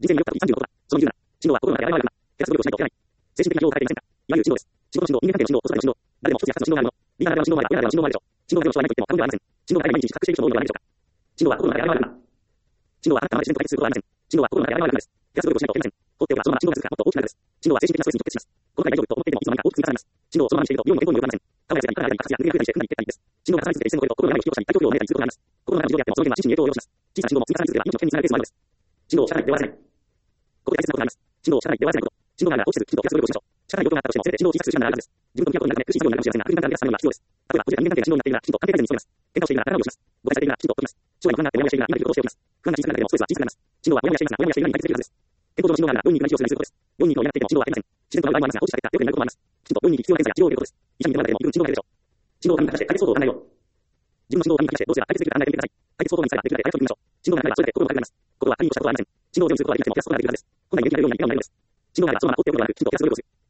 人生によった時36は、その20な。振動は心の中で現れるな。下脱努力をしないといけない。精神的な情を変えていませんか。いわゆる振動です。仕事の振動、人間関係の振動、子育ての振動、誰でも一つや二つの振動があるもの。リーダーならではの振動もあれば、親ならではの振動もあるでしょう。振動がないの人はないと言っても過言ではありません。振動がないで毎日自覚している人も多いのではないでしょうか。振動は心の中で現れるな。振動はあなたの自然と対立することはありません。振動は心の中で現れるのです。下脱努力をしないといけません。放っておけばそのまま振動が続くかもっと大きくなるです。振動は精神的なストレスに直結します。この回大丈夫と思っていてもいつの間にか大きく積み重ねます。振動をそのままにしていると、病の健康によるません。体や世界に活発や運営が増えたりして、かなり減ったりです。振動が重なり続けて一線を越えると、心の病を引き起こしたり、体調不良を招いたりすることがあります。心の中の振動であっても、その件は心身に影響を及ぼします。小さな振動も積み重ね続ければ命の危険につながるケースもあるのです。振動を社会で弱らせない。ここで大切なことがあります。振動を社会で弱らせないこと。振動があるなら落ち着く、きちんと下脱努力をしましょう。社会に応答があったとしても、せいぜい振動を小さくする時間があるはずです。自分と向き合うことになるため、苦しい作業になるかもしれませんが、苦しい段階で出すためには必要です。例えば、個人や人間関係が振動になっているなら、きちんと関係改善に努めます。喧嘩をしているなら体を動かします。誤解されているならきちんと解きます。将来に不安があってモヤモヤしているなら今できることをしておきます。不安が小さくなるだけでもストレスは小さくなります。振動はモヤモヤしていますが、モヤモヤしているなら解決できるはずです。健康上の振動があるなら、病院に行くなり治療することです。病院に行くのをやめていても振動はありません。自然となる場合もありますが、放置した結果、良くなることもあります。きちんと病院に行き必要な検査や治療を受けることです。医者に見てもらうだけでも十分振動が出るでしょう。振動を紙に書き出して解決方法を考えよう。自分の振動を紙に書き出してどうすれば解決できるか考えてみてください。解決方法にさえはできるまで回復してみましょう。振動がなければそれだけ心も軽くなります。心は仮にしたことはありません。振動をゼロにすることはできなくても、増やすことができるはずです。今度は有機的な量になることはないのです。振動があればそのまま放っておくことはなく、きちんと増やす努力をする。